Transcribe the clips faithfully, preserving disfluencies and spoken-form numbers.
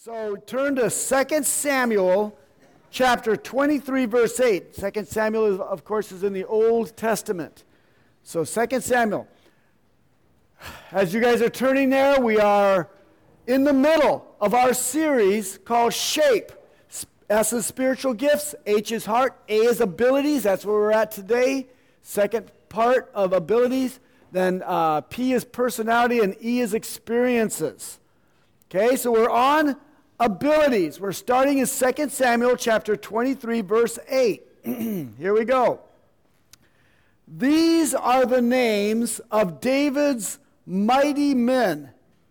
So turn to Second Samuel chapter twenty-three, verse eight. Second Samuel, is, of course, is in the Old Testament. So Second Samuel. As you guys are turning there, we are in the middle of our series called Shape. S is spiritual gifts, H is heart, A is abilities. That's where we're at today. Second part of abilities. Then uh, P is personality, and E is experiences. Okay, so we're on abilities. We're starting in Second Samuel chapter twenty-three, verse eight. Here we go. These are the names of David's mighty men.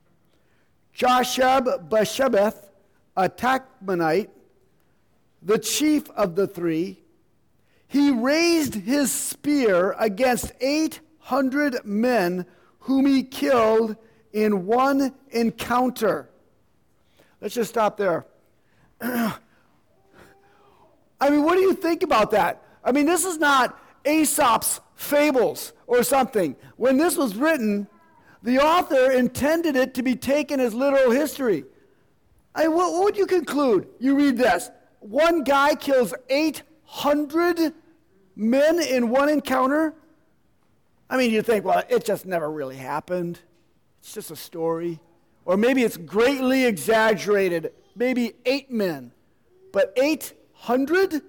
Josheb-Basshebeth, a Tachmonite, the chief of the three. He raised his spear against eight hundred men whom he killed in one encounter. Let's just stop there. I mean, what do you think about that? I mean, this is not Aesop's fables or something. When this was written, the author intended it to be taken as literal history. I mean, what, what would you conclude? You read this. One guy kills eight hundred men in one encounter? I mean, you think, well, it just never really happened. It's just a story. Or maybe it's greatly exaggerated. Maybe eight men. But eight hundred?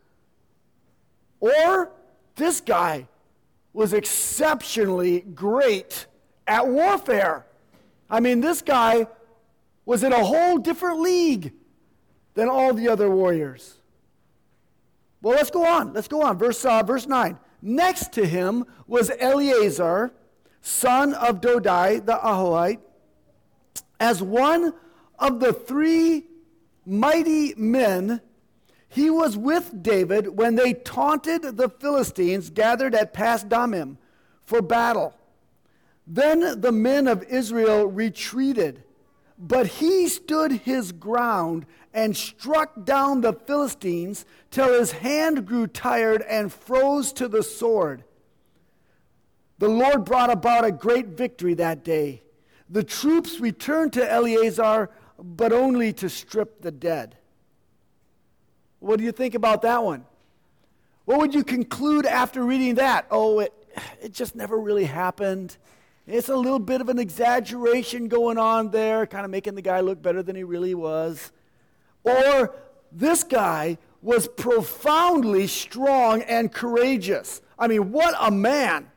Or this guy was exceptionally great at warfare. I mean, this guy was in a whole different league than all the other warriors. Well, let's go on. Let's go on. Verse, uh, verse nine. Next to him was Eleazar, son of Dodai the Ahohite, as one of the three mighty men. He was with David when they taunted the Philistines gathered at Pas-dammim for battle. Then the men of Israel retreated, but he stood his ground and struck down the Philistines till his hand grew tired and froze to the sword. The Lord brought about a great victory that day. The troops returned to Eleazar, but only to strip the dead. What do you think about that one? What would you conclude after reading that? Oh, it, it just never really happened. It's a little bit of an exaggeration going on there, kind of making the guy look better than he really was. Or this guy was profoundly strong and courageous. I mean, what a man.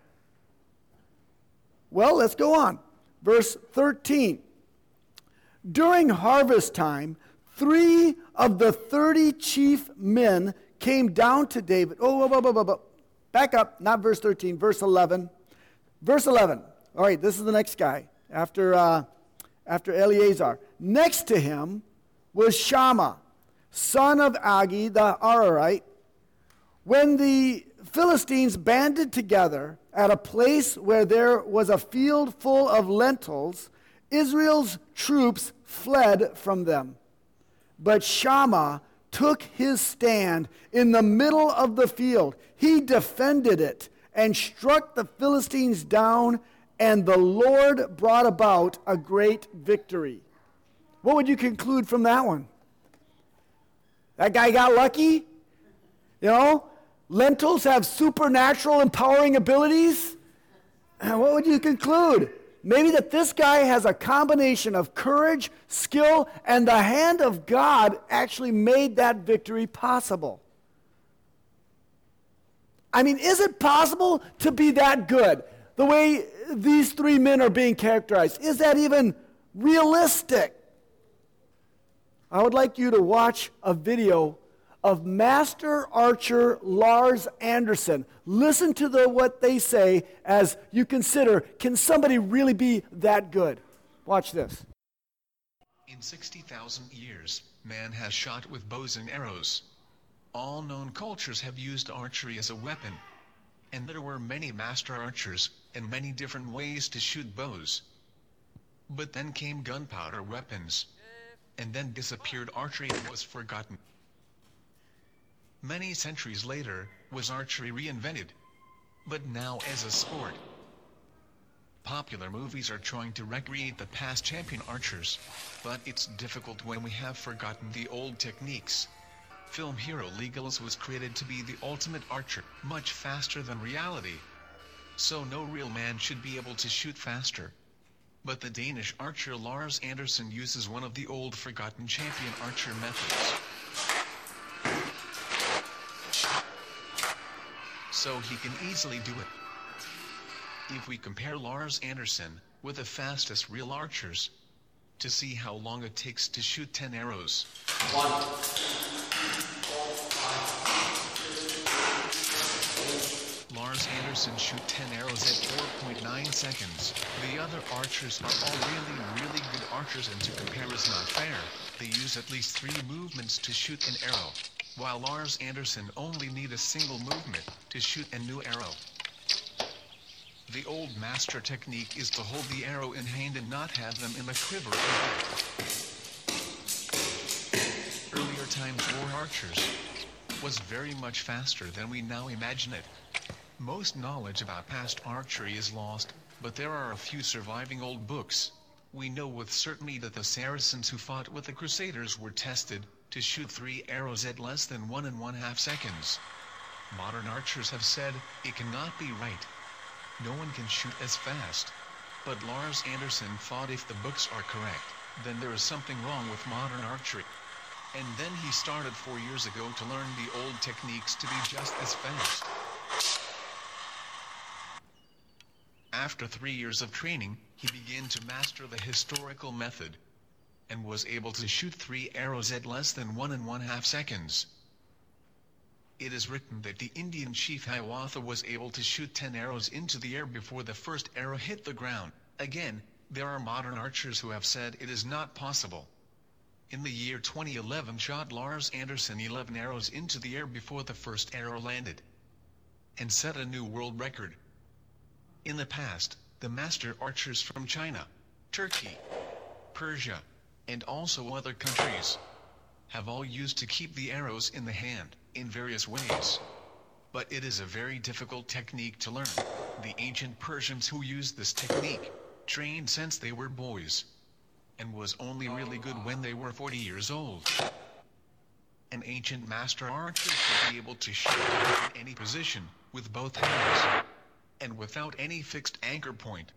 Well, let's go on. Verse thirteen. During harvest time, three of the thirty chief men came down to David. Oh, whoa, whoa, whoa, whoa, whoa. Back up, not verse thirteen, verse eleven. Verse eleven. All right, this is the next guy after, uh, after Eleazar. Next to him was Shammah, son of Agi the Ararite. When the Philistines banded together at a place where there was a field full of lentils, Israel's troops fled from them. But Shammah took his stand in the middle of the field. He defended it and struck the Philistines down, and the Lord brought about a great victory. What would you conclude from that one? That guy got lucky? You know, lentils have supernatural empowering abilities? What would you conclude? Maybe that this guy has a combination of courage, skill, and the hand of God actually made that victory possible. I mean, is it possible to be that good? The way these three men are being characterized, is that even realistic? I would like you to watch a video of Master Archer Lars Anderson. Listen to the, what they say as you consider, can somebody really be that good? Watch this. In sixty thousand years, man has shot with bows and arrows. All known cultures have used archery as a weapon. And there were many master archers, and many different ways to shoot bows. But then came gunpowder weapons. And then disappeared archery and was forgotten. Many centuries later, was archery reinvented. But now as a sport. Popular movies are trying to recreate the past champion archers, but it's difficult when we have forgotten the old techniques. Film hero Legolas was created to be the ultimate archer, much faster than reality. So no real man should be able to shoot faster. But the Danish archer Lars Andersen uses one of the old forgotten champion archer methods. So he can easily do it. If we compare Lars Andersen with the fastest real archers, to see how long it takes to shoot ten arrows. One. Lars Andersen shoot ten arrows at four point nine seconds. The other archers are all really, really good archers, and to compare is not fair. They use at least three movements to shoot an arrow, while Lars Andersen only need a single movement to shoot a new arrow. The old master technique is to hold the arrow in hand and not have them in the quiver or back. Earlier times for archers was very much faster than we now imagine it. Most knowledge about past archery is lost, but there are a few surviving old books. We know with certainty that the Saracens who fought with the Crusaders were tested to shoot three arrows at less than one and one half seconds. Modern archers have said it cannot be right. No one can shoot as fast. But Lars Andersen thought if the books are correct, then there is something wrong with modern archery. And then he started four years ago to learn the old techniques to be just as fast. After three years of training, he began to master the historical method, and was able to shoot three arrows at less than one and one half seconds. It is written that the Indian chief Hiawatha was able to shoot ten arrows into the air before the first arrow hit the ground. Again, there are modern archers who have said it is not possible. In the year twenty eleven, shot Lars Andersen eleven arrows into the air before the first arrow landed, and set a new world record. In the past, the master archers from China, Turkey, Persia, and also other countries have all used to keep the arrows in the hand in various ways. But it is a very difficult technique to learn. The ancient Persians who used this technique trained since they were boys, and was only really good when they were forty years old. An ancient master archer should be able to shoot in any position with both hands, and without any fixed anchor point.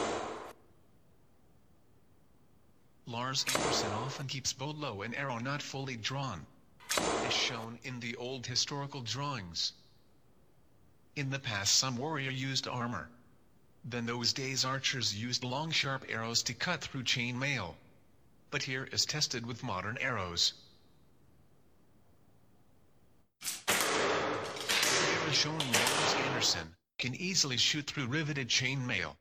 Lars Andersen often keeps bow low and arrow not fully drawn, as shown in the old historical drawings. In the past, some warrior used armor. Then those days archers used long sharp arrows to cut through chain mail. But here is tested with modern arrows. Here is shown Lars Andersen can easily shoot through riveted chain mail.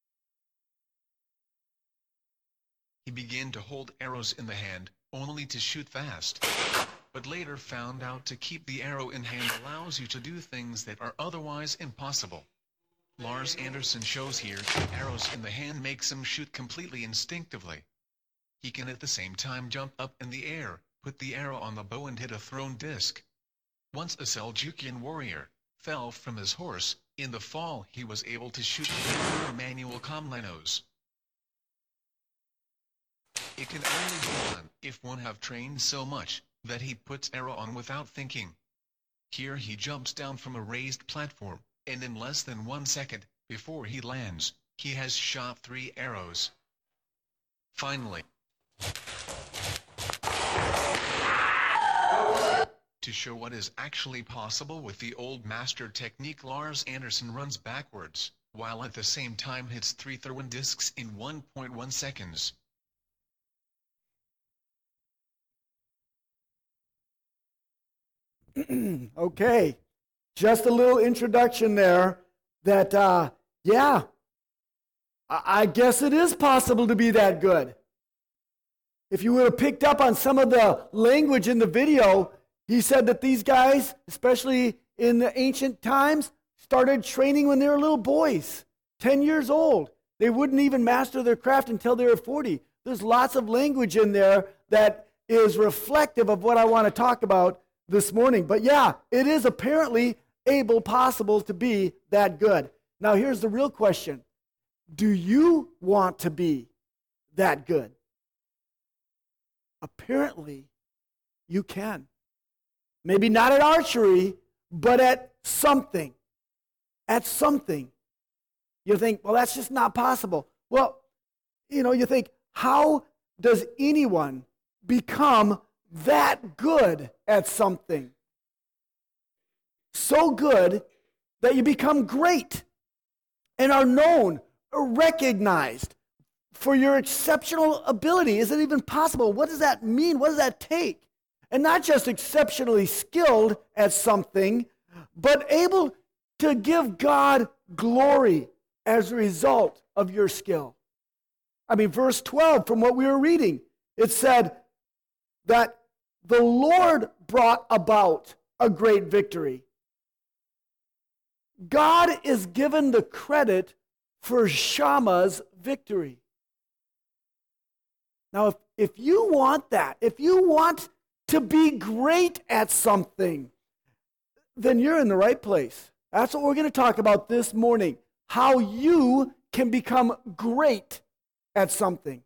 He began to hold arrows in the hand, only to shoot fast. But later found out to keep the arrow in hand allows you to do things that are otherwise impossible. Lars Andersen shows here that arrows in the hand makes him shoot completely instinctively. He can at the same time jump up in the air, put the arrow on the bow and hit a thrown disc. Once a Seljukian warrior fell from his horse. In the fall he was able to shoot with manual Komlenos. It can only be done if one have trained so much that he puts arrow on without thinking. Here he jumps down from a raised platform, and in less than one second, before he lands, he has shot three arrows. Finally, to show what is actually possible with the old master technique, Lars Andersen runs backwards, while at the same time hits three thrown discs in one point one seconds. Okay, just a little introduction there that, uh, yeah, I-, I guess it is possible to be that good. If you would have picked up on some of the language in the video, he said that these guys, especially in the ancient times, started training when they were little boys, ten years old. They wouldn't even master their craft until they were forty. There's lots of language in there that is reflective of what I want to talk about this morning. But yeah, it is apparently able, possible to be that good. Now here's the real question. Do you want to be that good? Apparently, you can. Maybe not at archery, but at something. At something. You think, well, that's just not possible. Well, you know, you think, how does anyone become that good at something? So good that you become great and are known or recognized for your exceptional ability. Is it even possible? What does that mean? What does that take? And not just exceptionally skilled at something, but able to give God glory as a result of your skill. I mean, verse twelve from what we were reading, it said that the Lord brought about a great victory. God is given the credit for Shammah's victory. Now, if, if you want that, if you want to be great at something, then you're in the right place. That's what we're going to talk about this morning. How you can become great at something.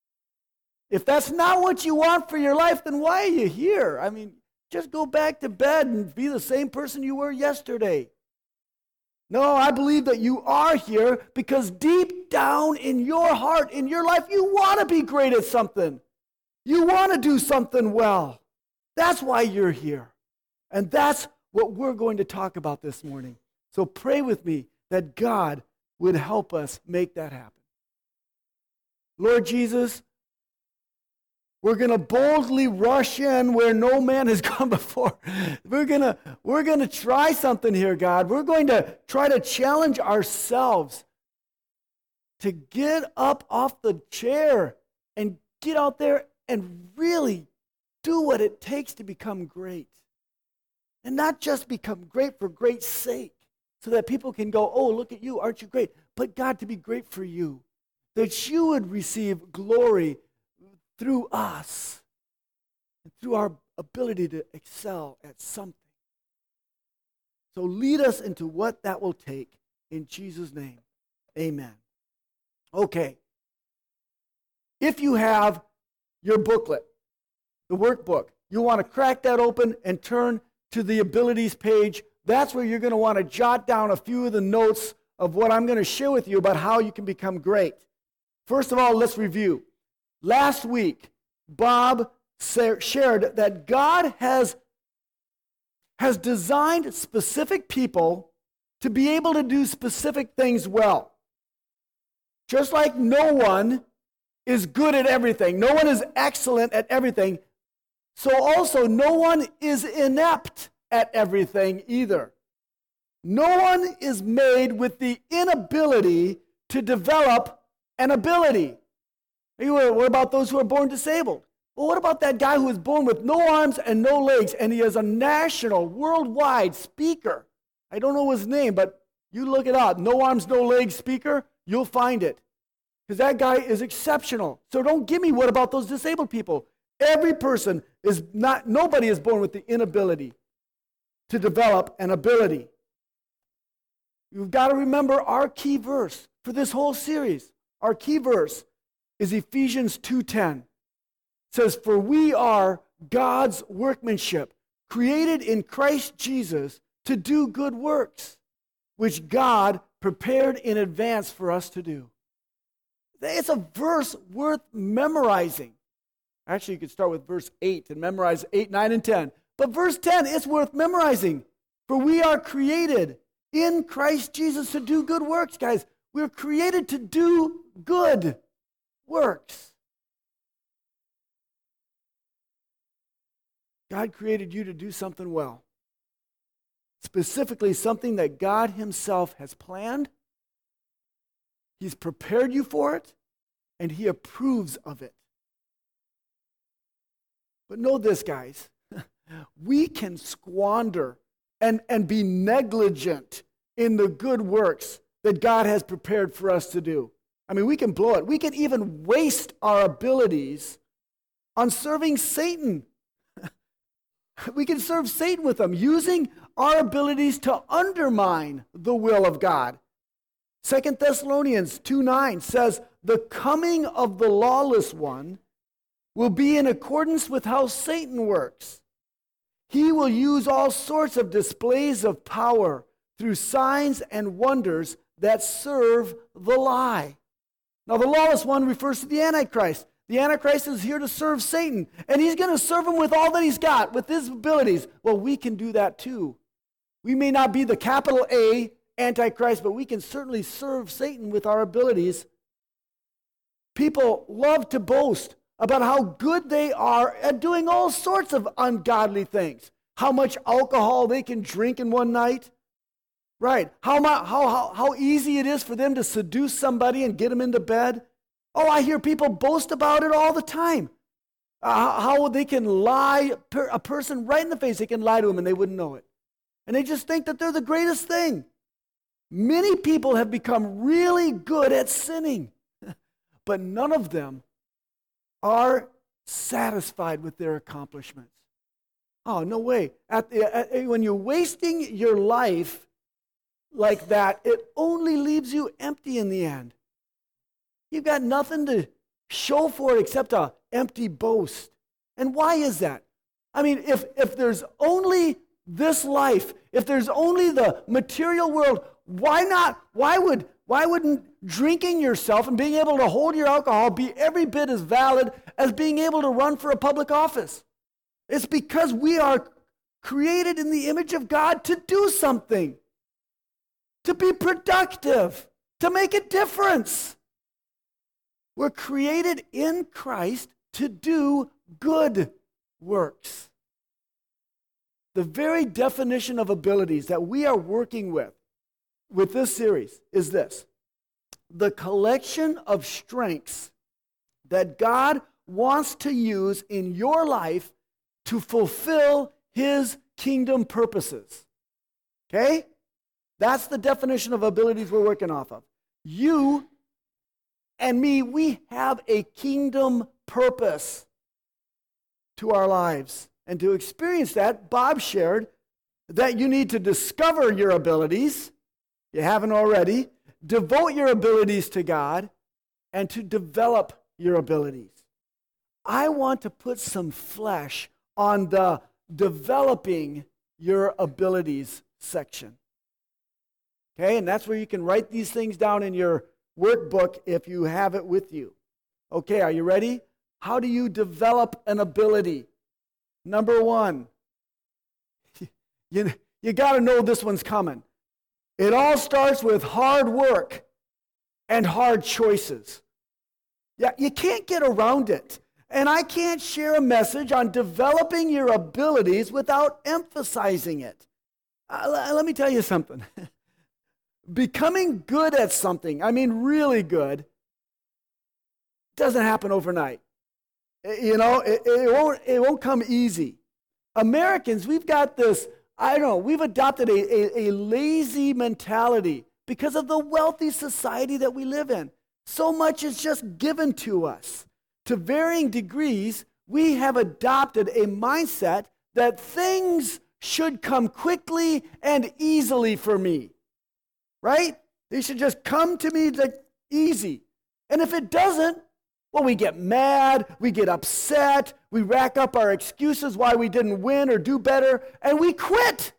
If that's not what you want for your life, then why are you here? I mean, just go back to bed and be the same person you were yesterday. No, I believe that you are here because deep down in your heart, in your life, you want to be great at something. You want to do something well. That's why you're here. And that's what we're going to talk about this morning. So pray with me that God would help us make that happen. Lord Jesus, we're going to boldly rush in where no man has gone before. We're going to we're going to try something here, God. We're going to try to challenge ourselves to get up off the chair and get out there and really do what it takes to become great. And not just become great for great sake, so that people can go, oh, look at you, aren't you great? But God, to be great for you, that you would receive glory through us and through our ability to excel at something. So lead us into what that will take in Jesus' name. Amen. Okay. If you have your booklet, the workbook, you want to crack that open and turn to the abilities page. That's where you're going to want to jot down a few of the notes of what I'm going to share with you about how you can become great. First of all, let's review. Last week, Bob shared that God has, has designed specific people to be able to do specific things well. Just like no one is good at everything, no one is excellent at everything, so also no one is inept at everything either. No one is made with the inability to develop an ability. What about those who are born disabled? Well, what about that guy who was born with no arms and no legs, and he is a national, worldwide speaker? I don't know his name, but you look it up. No arms, no legs speaker, you'll find it. Because that guy is exceptional. So don't give me what about those disabled people. Every person is not, nobody is born with the inability to develop an ability. You've got to remember our key verse for this whole series. Our key verse is Ephesians two ten. It says, for we are God's workmanship, created in Christ Jesus to do good works, which God prepared in advance for us to do. It's a verse worth memorizing. Actually, you could start with verse eight and memorize eight, nine, and ten. But verse ten is worth memorizing. For we are created in Christ Jesus to do good works, guys. We're created to do good works. God created you to do something well. Specifically, something that God himself has planned. He's prepared you for it, and he approves of it. But know this, guys. We can squander and, and be negligent in the good works that God has prepared for us to do. I mean, we can blow it. We can even waste our abilities on serving Satan. We can serve Satan with them, using our abilities to undermine the will of God. Second Thessalonians two nine says, the coming of the lawless one will be in accordance with how Satan works. He will use all sorts of displays of power through signs and wonders that serve the lie. Now, the lawless one refers to the Antichrist. The Antichrist is here to serve Satan, and he's going to serve him with all that he's got, with his abilities. Well, we can do that too. We may not be the capital A Antichrist, but we can certainly serve Satan with our abilities. People love to boast about how good they are at doing all sorts of ungodly things. How much alcohol they can drink in one night. Right. How, how, how, how easy it is for them to seduce somebody and get them into bed. Oh, I hear people boast about it all the time. Uh, how they can lie per, a person right in the face. They can lie to them and they wouldn't know it. And they just think that they're the greatest thing. Many people have become really good at sinning, but none of them are satisfied with their accomplishments. Oh, no way. At the, at, when you're wasting your life like that, it only leaves you empty in the end. You've got nothing to show for it except an empty boast. And why is that? I mean, if, if there's only this life, if there's only the material world, why not? Why would why wouldn't drinking yourself and being able to hold your alcohol be every bit as valid as being able to run for a public office? It's because we are created in the image of God to do something, to be productive, to make a difference. We're created in Christ to do good works. The very definition of abilities that we are working with, with this series, is this: the collection of strengths that God wants to use in your life to fulfill His kingdom purposes. Okay? That's the definition of abilities we're working off of. You and me, we have a kingdom purpose to our lives. And to experience that, Bob shared that you need to discover your abilities, you haven't already, devote your abilities to God, and to develop your abilities. I want to put some flesh on the developing your abilities section. Okay, and that's where you can write these things down in your workbook if you have it with you. Okay, are you ready? How do you develop an ability? Number one, you, you got to know this one's coming. It all starts with hard work and hard choices. Yeah, you can't get around it. And I can't share a message on developing your abilities without emphasizing it. Uh, let me tell you something. Becoming good at something, I mean really good, doesn't happen overnight. You know, it, it won't it won't come easy. Americans, we've got this, I don't know, we've adopted a, a, a lazy mentality because of the wealthy society that we live in. So much is just given to us. To varying degrees, we have adopted a mindset that things should come quickly and easily for me. Right? They should just come to me like easy. And if it doesn't, well, we get mad, we get upset, we rack up our excuses why we didn't win or do better, and we quit.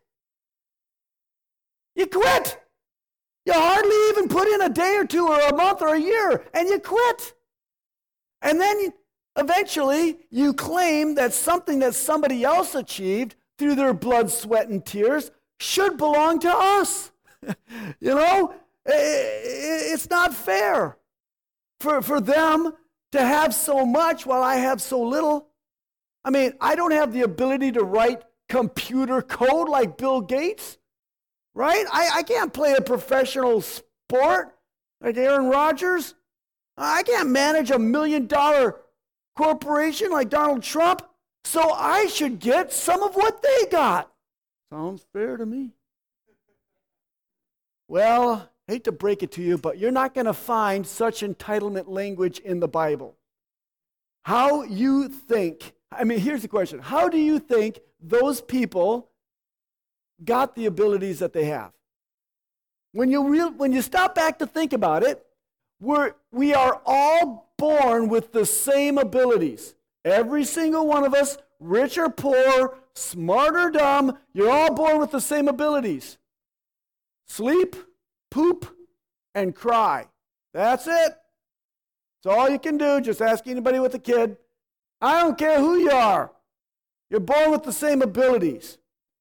You quit. You hardly even put in a day or two or a month or a year, and you quit. And then you, eventually you claim that something that somebody else achieved through their blood, sweat, and tears should belong to us. You know, it's not fair for, for them to have so much while I have so little. I mean, I don't have the ability to write computer code like Bill Gates, right? I, I can't play a professional sport like Aaron Rodgers. I can't manage a million dollar corporation like Donald Trump. So I should get some of what they got. Sounds fair to me. Well, I hate to break it to you, but you're not going to find such entitlement language in the Bible. How you think, I mean, here's the question. How do you think those people got the abilities that they have? When you, real, when you stop back to think about it, we're, we are all born with the same abilities. Every single one of us, rich or poor, smart or dumb, you're all born with the same abilities. Sleep, poop, and cry. That's it. That's all you can do. Just ask anybody with a kid. I don't care who you are. You're born with the same abilities.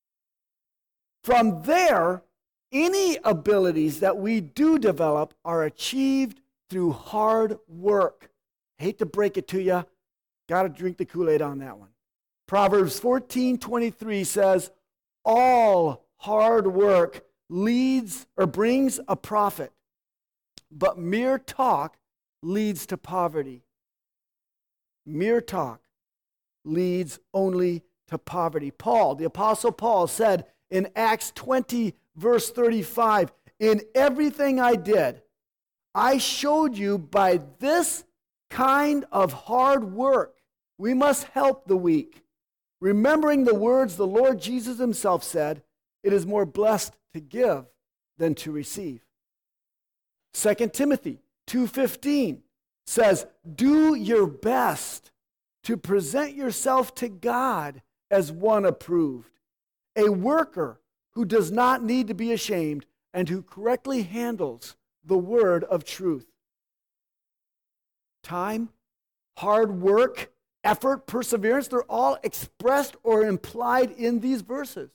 From there, any abilities that we do develop are achieved through hard work. Hate to break it to you. Got to drink the Kool-Aid on that one. Proverbs fourteen twenty-three says, all hard work leads or brings a profit, but mere talk leads to poverty. Mere talk leads only to poverty. Paul, the Apostle Paul, said in Acts twenty, verse thirty-five, in everything I did, I showed you by this kind of hard work, we must help the weak. Remembering the words the Lord Jesus himself said, it is more blessed to give than to receive. Second Timothy two fifteen says, do your best to present yourself to God as one approved, a worker who does not need to be ashamed and who correctly handles the word of truth. Time, hard work, effort, perseverance, they're all expressed or implied in these verses.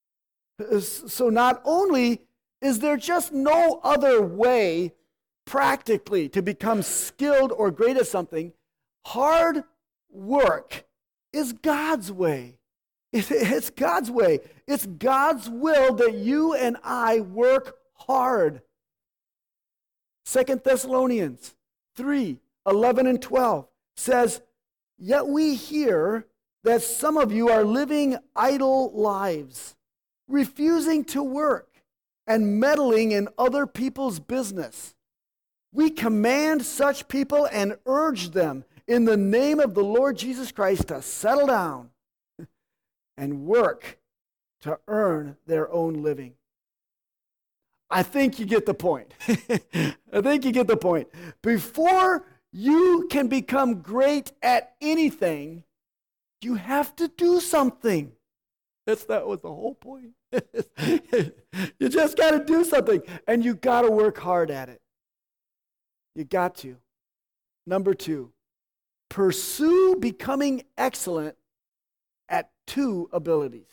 So not only is there just no other way practically to become skilled or great at something, hard work is God's way. It's God's way. It's God's will that you and I work hard. Second Thessalonians three, eleven and twelve says, yet we hear that some of you are living idle lives, refusing to work and meddling in other people's business. We command such people and urge them in the name of the Lord Jesus Christ to settle down and work to earn their own living. I think you get the point. I think you get the point. Before you can become great at anything, you have to do something. That's that was the whole point. You just got to do something, and you got to work hard at it. You got to. Number two, pursue becoming excellent at two abilities.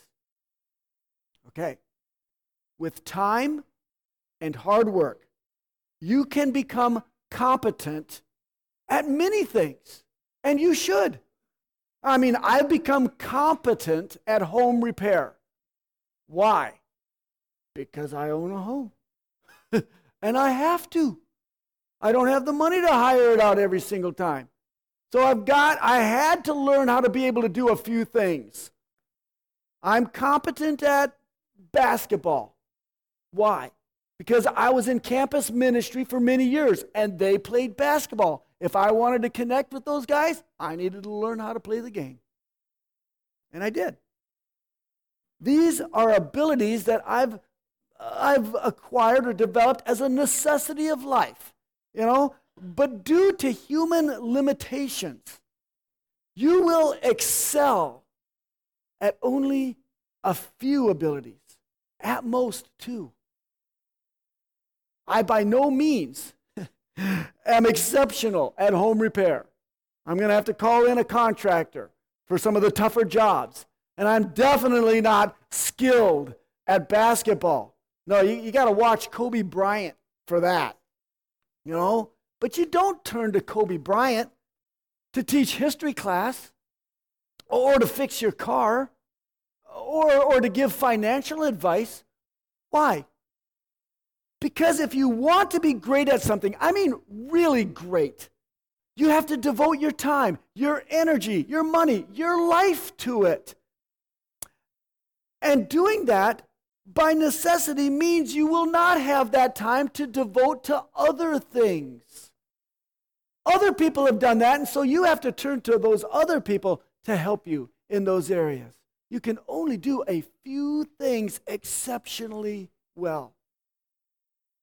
Okay. With time and hard work, you can become competent at many things, and you should. I mean, I've become competent at home repair. Why? Because I own a home. And I have to. I don't have the money to hire it out every single time. So I've got, I had to learn how to be able to do a few things. I'm competent at basketball. Why? Because I was in campus ministry for many years, and they played basketball. If I wanted to connect with those guys, I needed to learn how to play the game. And I did. These are abilities that I've, I've acquired or developed as a necessity of life, you know, but due to human limitations, you will excel at only a few abilities, at most two. I by no means am exceptional at home repair. I'm going to have to call in a contractor for some of the tougher jobs. And I'm definitely not skilled at basketball. No, you, you got to watch Kobe Bryant for that. You know? But you don't turn to Kobe Bryant to teach history class or to fix your car or, or to give financial advice. Why? Because if you want to be great at something, I mean really great, you have to devote your time, your energy, your money, your life to it. And doing that, by necessity, means you will not have that time to devote to other things. Other people have done that, and so you have to turn to those other people to help you in those areas. You can only do a few things exceptionally well.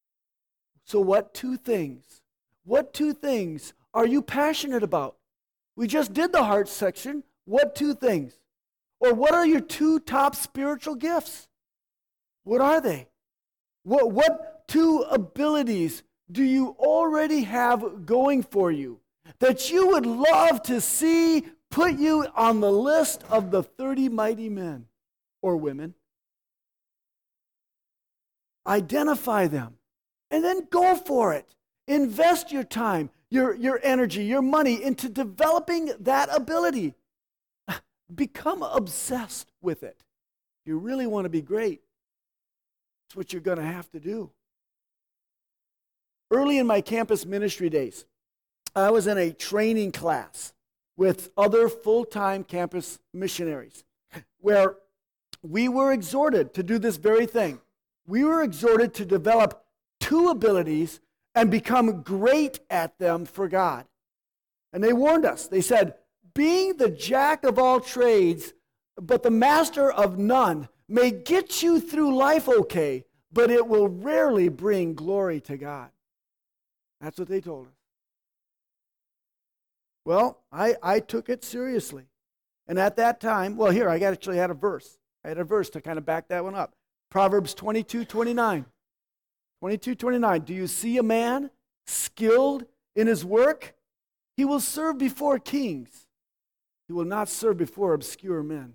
So what two things? What two things are you passionate about? We just did the heart section. What two things? Or what are your two top spiritual gifts? What are they? What, what two abilities do you already have going for you that you would love to see put you on the list of the thirty mighty men or women? Identify them and then go for it. Invest your time, your, your energy, your money into developing that ability. Become obsessed with it. If you really want to be great, it's what you're going to have to do. Early in my campus ministry days, I was in a training class with other full-time campus missionaries where we were exhorted to do this very thing. We were exhorted to develop two abilities and become great at them for God. And they warned us. They said, being the jack of all trades, but the master of none, may get you through life okay, but it will rarely bring glory to God. That's what they told us. Well, I, I took it seriously. And at that time, well, here, I actually had a verse. I had a verse to kind of back that one up. Proverbs twenty-two twenty-nine. twenty-two twenty-nine. Do you see a man skilled in his work? He will serve before kings. He will not serve before obscure men.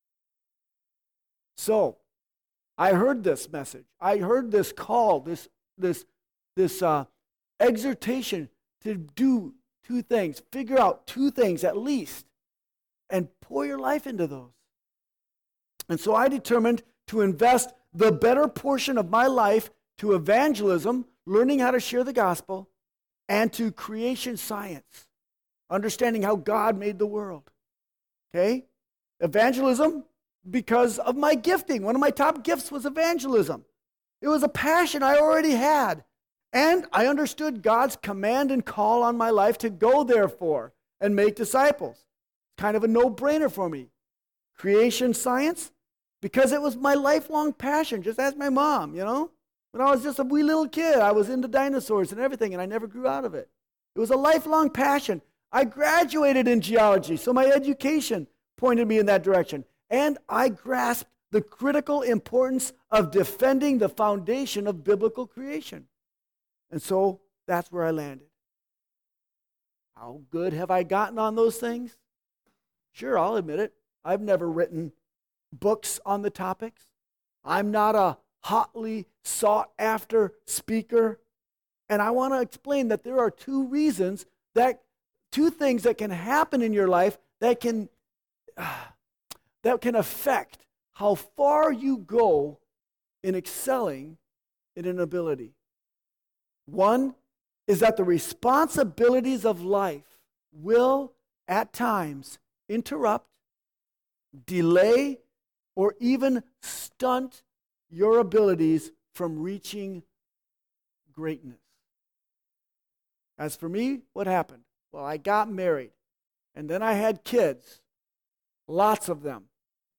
So, I heard this message. I heard this call, this, this, this uh, exhortation to do two things. Figure out two things at least and pour your life into those. And so I determined to invest the better portion of my life to evangelism, learning how to share the gospel, and to creation science, understanding how God made the world. Okay? Evangelism, because of my gifting. One of my top gifts was evangelism. It was a passion I already had. And I understood God's command and call on my life to go therefore and make disciples. Kind of a no-brainer for me. Creation science, because it was my lifelong passion. Just ask my mom, you know. When I was just a wee little kid, I was into dinosaurs and everything, and I never grew out of it. It was a lifelong passion. I graduated in geology, so my education pointed me in that direction. And I grasped the critical importance of defending the foundation of biblical creation. And so that's where I landed. How good have I gotten on those things? Sure, I'll admit it. I've never written books on the topics. I'm not a hotly sought after speaker. And I want to explain that there are two reasons that, two things that can happen in your life that can, uh, that can affect how far you go in excelling in an ability. One is that the responsibilities of life will, at times, interrupt, delay, or even stunt your abilities from reaching greatness. As for me, what happened? Well, I got married, and then I had kids, lots of them.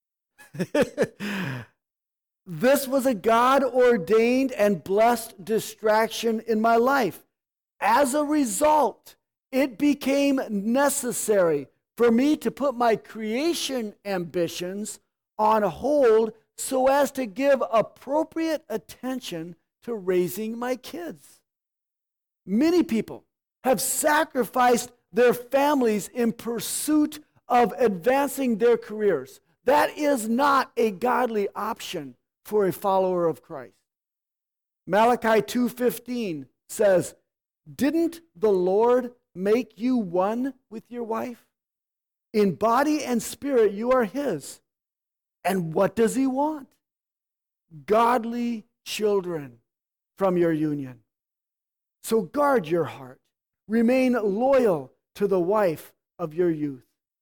This was a God-ordained and blessed distraction in my life. As a result, it became necessary for me to put my creation ambitions on hold so as to give appropriate attention to raising my kids. Many people have sacrificed their families in pursuit of advancing their careers. That is not a godly option for a follower of Christ. Malachi two fifteen says, "Didn't the Lord make you one with your wife? In body and spirit you are his. And what does he want? Godly children from your union. So guard your heart. Remain loyal to the wife of your youth."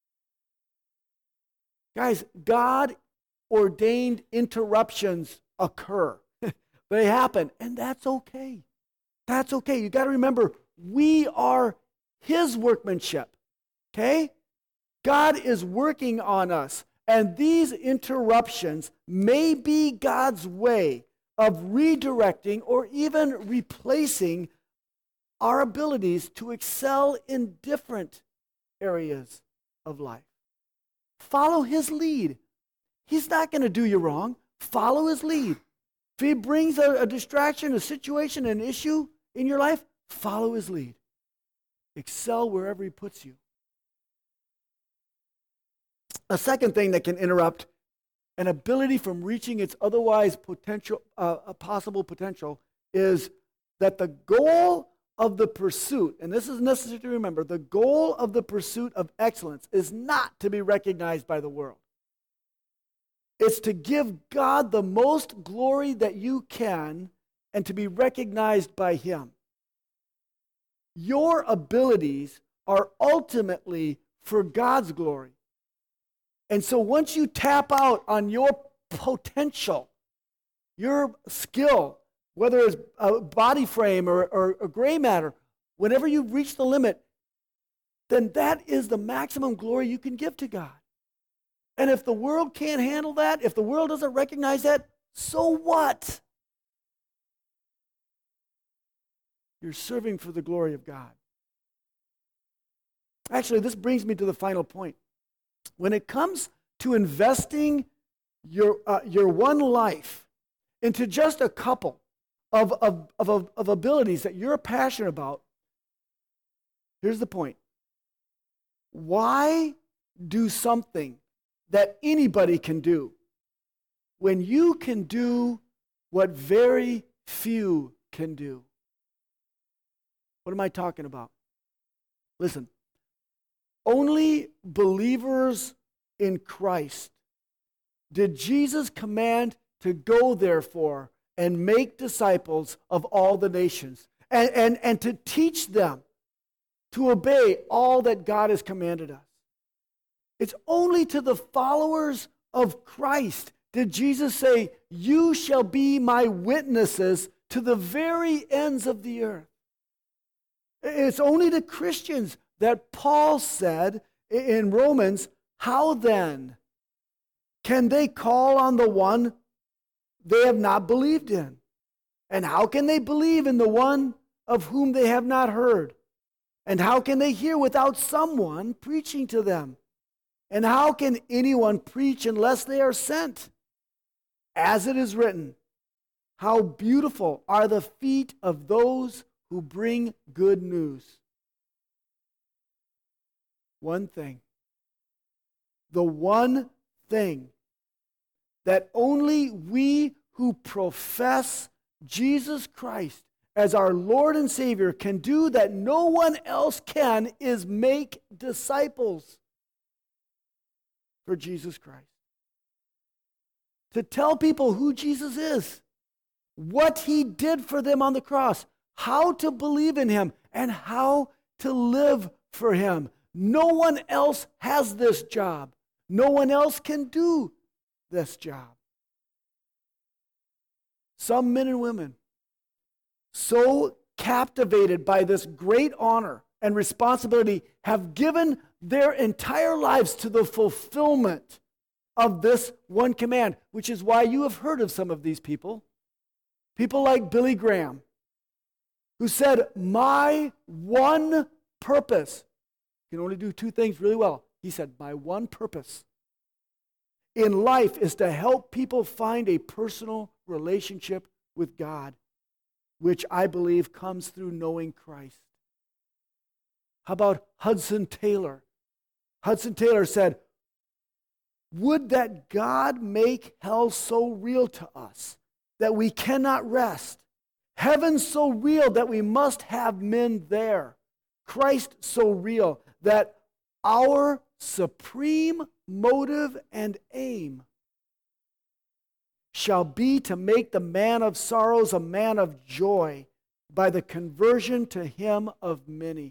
Guys, God ordained interruptions occur. They happen, and that's okay. That's okay. You got to remember, we are his workmanship. Okay? God is working on us, and these interruptions may be God's way of redirecting or even replacing our abilities to excel in different areas of life. Follow his lead. He's not going to do you wrong. Follow his lead. If he brings a, a distraction, a situation, an issue in your life, follow his lead. Excel wherever he puts you. A second thing that can interrupt an ability from reaching its otherwise potential, uh, a possible potential, is that the goal of the pursuit, and this is necessary to remember, the goal of the pursuit of excellence is not to be recognized by the world. It's to give God the most glory that you can and to be recognized by him. Your abilities are ultimately for God's glory. And so once you tap out on your potential, your skill, whether it's a body frame or, or, or gray matter, whenever you reach the limit, then that is the maximum glory you can give to God. And if the world can't handle that, if the world doesn't recognize that, so what? You're serving for the glory of God. Actually, this brings me to the final point. When it comes to investing your, uh, your one life into just a couple of, of, of, of abilities that you're passionate about, here's the point. Why do something that anybody can do when you can do what very few can do? What am I talking about? Listen. Only believers in Christ did Jesus command to go, therefore, and make disciples of all the nations, and, and, and to teach them to obey all that God has commanded us. It's only to the followers of Christ did Jesus say, "You shall be my witnesses to the very ends of the earth." It's only to Christians that Paul said in Romans, "How then can they call on the one they have not believed in? And how can they believe in the one of whom they have not heard? And how can they hear without someone preaching to them? And how can anyone preach unless they are sent? As it is written, how beautiful are the feet of those who bring good news." One thing. The one thing that only we who profess Jesus Christ as our Lord and Savior can do that no one else can is make disciples for Jesus Christ. To tell people who Jesus is, what he did for them on the cross, how to believe in him, and how to live for him. No one else has this job. No one else can do this job. Some men and women, so captivated by this great honor and responsibility, have given their entire lives to the fulfillment of this one command, which is why you have heard of some of these people. People like Billy Graham, who said, "My one purpose," you can only do two things really well. He said, "My one purpose in life is to help people find a personal relationship with God, which I believe comes through knowing Christ." How about Hudson Taylor? Hudson Taylor said, "Would that God make hell so real to us that we cannot rest, heaven so real that we must have men there, Christ so real that our supreme motive and aim shall be to make the man of sorrows a man of joy by the conversion to him of many."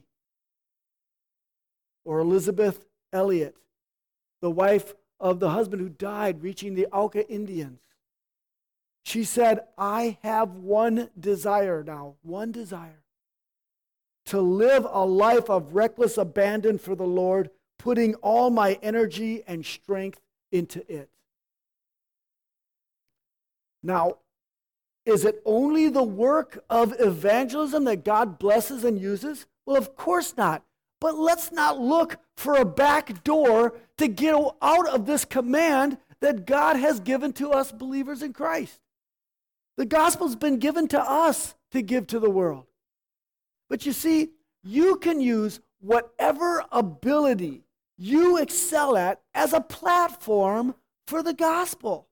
Or Elizabeth Elliot, the wife of the husband who died reaching the Auca Indians. She said, "I have one desire now, one desire, to live a life of reckless abandon for the Lord, putting all my energy and strength into it." Now, Is it only the work of evangelism that God blesses and uses? Well, of course not. But let's not look for a back door to get out of this command that God has given to us believers in Christ. The gospel's been given to us to give to the world. But you see, you can use whatever ability you excel at as a platform for the gospel.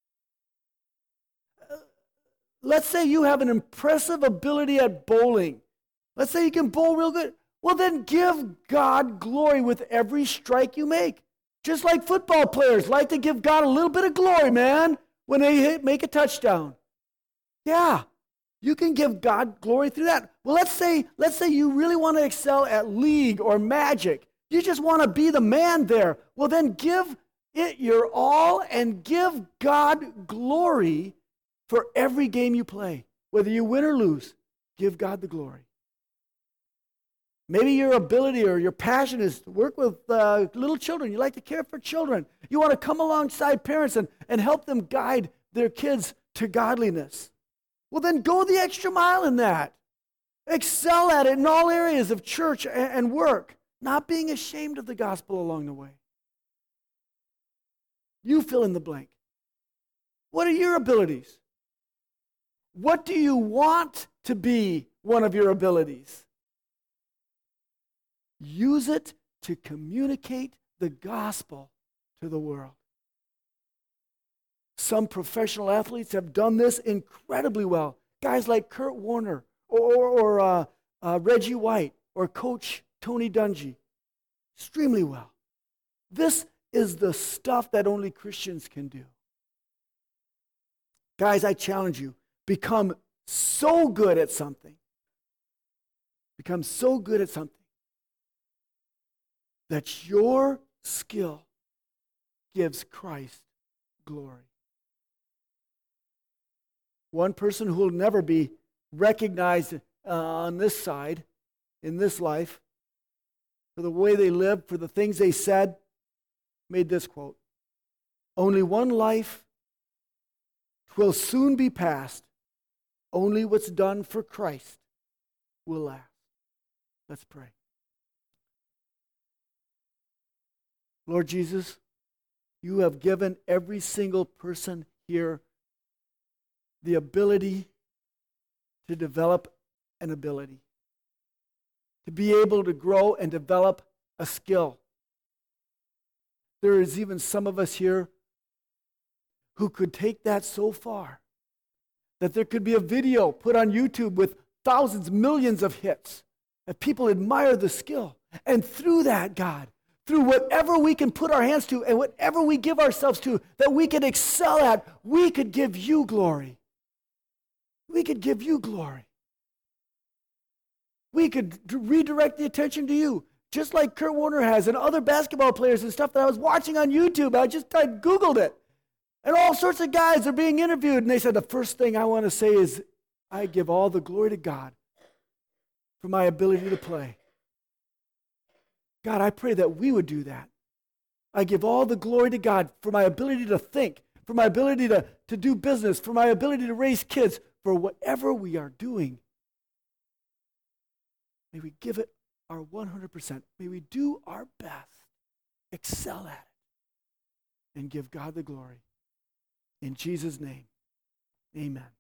Let's say you have an impressive ability at bowling. Let's say you can bowl real good. Well, then give God glory with every strike you make. Just like football players like to give God a little bit of glory, man, when they hit, make a touchdown. Yeah, you can give God glory through that. Well, let's say, let's say you really want to excel at league or magic. You just want to be the man there. Well, then give it your all and give God glory for every game you play. Whether you win or lose, give God the glory. Maybe your ability or your passion is to work with uh, little children. You like to care for children. You want to come alongside parents and, and help them guide their kids to godliness. Well, then go the extra mile in that. Excel at it in all areas of church and, and work, not being ashamed of the gospel along the way. You fill in the blank. What are your abilities? What do you want to be one of your abilities? Use it to communicate the gospel to the world. Some professional athletes have done this incredibly well. Guys like Kurt Warner or, or, or uh, uh, Reggie White or Coach Tony Dungy. Extremely well. This is the stuff that only Christians can do. Guys, I challenge you, become so good at something. Become so good at something that your skill gives Christ glory. One person who will never be recognized uh, on this side, in this life, for the way they lived, for the things they said, made this quote: "Only one life, 'twill soon be past. Only what's done for Christ will last." Let's pray. Lord Jesus, you have given every single person here the ability to develop an ability, to be able to grow and develop a skill. There is even some of us here who could take that so far that there could be a video put on YouTube with thousands, millions of hits, that people admire the skill. And through that, God, through whatever we can put our hands to and whatever we give ourselves to, that we can excel at, we could give you glory. We could give you glory. We could d- redirect the attention to you, just like Kurt Warner has and other basketball players and stuff that I was watching on YouTube. I just I Googled it. And all sorts of guys are being interviewed, and they said, the first thing I want to say is, I give all the glory to God for my ability to play. God, I pray that we would do that. I give all the glory to God for my ability to think, for my ability to, to do business, for my ability to raise kids, for whatever we are doing. May we give it our one hundred percent. May we do our best, excel at it, and give God the glory. In Jesus' name, amen.